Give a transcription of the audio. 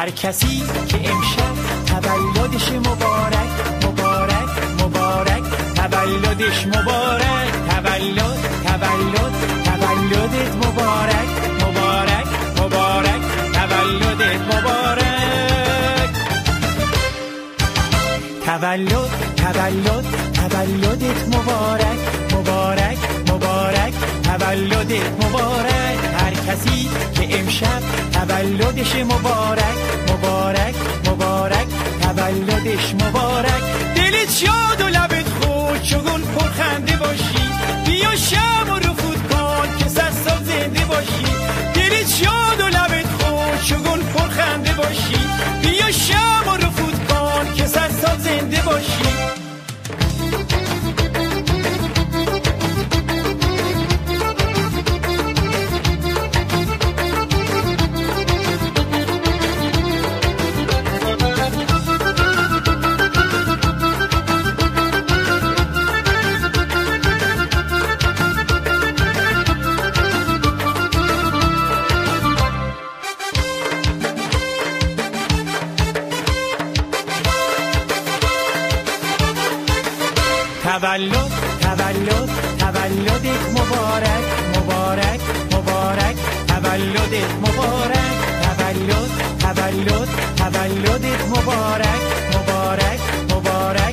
هر کسی که امشب تولدش مبارک مبارک مبارک، تولدش مبارک، تولدت مبارک مبارک مبارک، تولدت مبارک. تولدت مبارک مبارک مبارک، تولدت مبارک. هر کسی که امشب تولدش مبارک مبارک مبارک، تولدش مبارک. دلت شاد و لبت خوش چگون پرخنده باشی، بیا شب و رفود کن که صد سال زنده باشی. دلت شاد و لبت خوش چگون پرخنده باشی، بیا شب و رفود کن که صد سال زنده باشی. تولدت مبارک مبارک مبارک، تولدت مبارک. تولدت مبارک مبارک مبارک.